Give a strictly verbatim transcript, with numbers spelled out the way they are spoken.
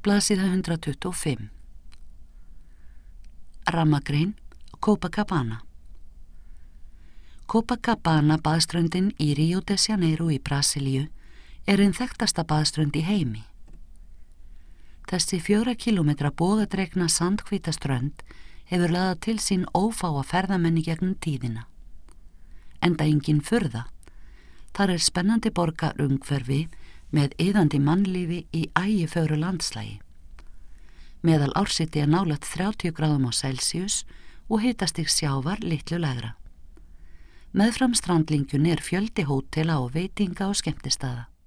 Blaðsíða hundrað tuttugu og fimm. Rammagrein, Copacabana. Copacabana baðströndin í Rio de Janeiro í Brasilíu er ein þekktasta baðströnd í heimi. Þessi fjóra kílómetra bogadregna sandhvíta strönd hefur laðað til sín ófáa ferðamenn í gegnum tíðina. Enda engin furða. Þar er spennandi borgarumhverfi með iðandi mannlífi í ægifögru landslægi. Meðal ársiti er nálægt þrjátíu gráðum á Celsius og hitastig sjávar litlu lægra. Meðfram strandlingjunni er fjöldi hótela og veitinga og skemmtistaða.